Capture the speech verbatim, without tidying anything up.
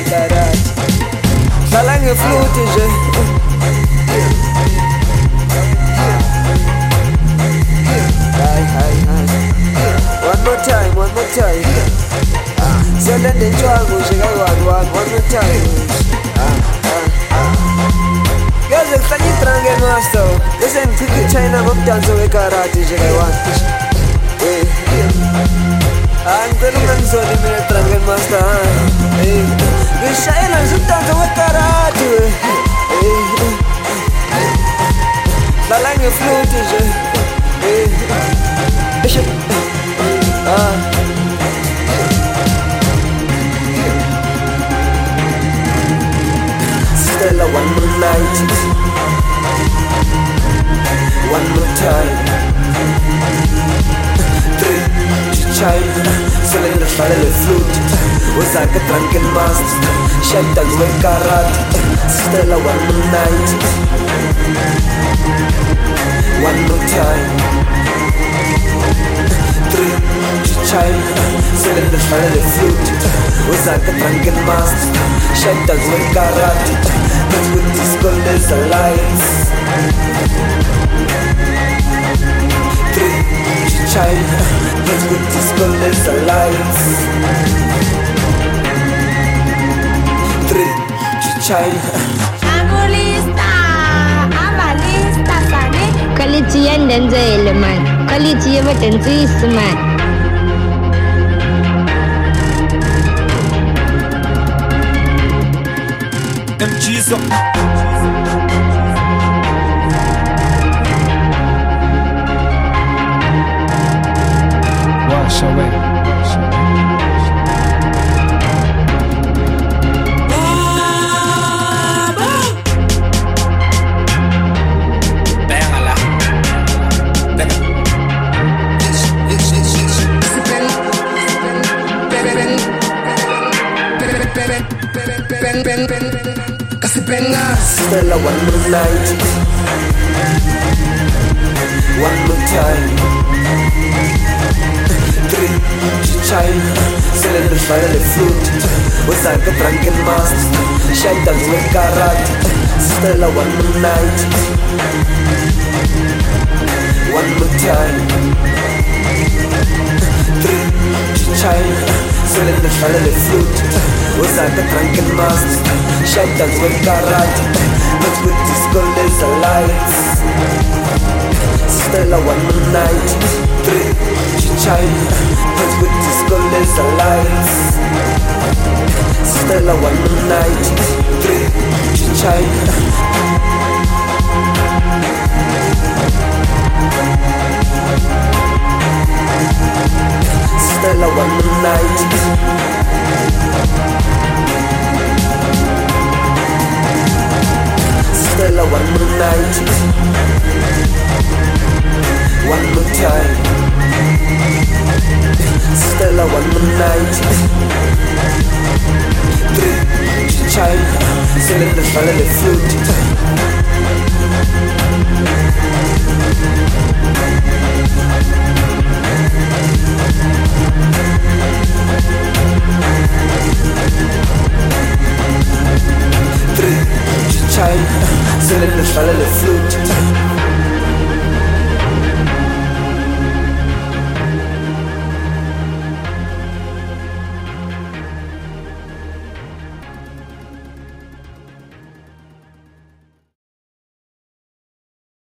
wekarati hlala ngefluti nje Hi, hi, hi. One more time, one more time. Siyalenda intshwangu nje kayi-one one, one more time. Yaze kuhlanya i-drunken master. Bese ngichitha i-China ngomdanso wekarati nje kayi-one. Ah, ngicela ungangizoli mina drunken master. Ngishayela nje umdanso wekarati we. Hlala ngefluti nje. Ah. Stella, one more night, one more time. Three, child, selling the final flute. Was like a drunken master. Shelters with karate. Stella, one more night, one more time. Three, child, selling the final flute. Was like a drunken master. Shelters with karate. But with this gold is a lights. Three, child, but with this gold is a lights. Three, child. Angolista, amalista sane. Quality and then man. Quality of it and this man. M G's up. Wash away. Stella, one more night, one more time. Three, child, selling the final flute. Was like a drunken master. Shelters with karate. Stella, one more night, one more time. Three, child, selling the final flute. Was like a drunken master. Shelters with karate. But with this gold is a lights. Stella, one more night. Three, child. But with this gold is a lights. Stella, one more night. Three, child. Stella, one more night. Stella, one more night, one more time. Stella, one more night. Three, child, selling the final flute. Three, child, selling the final flute.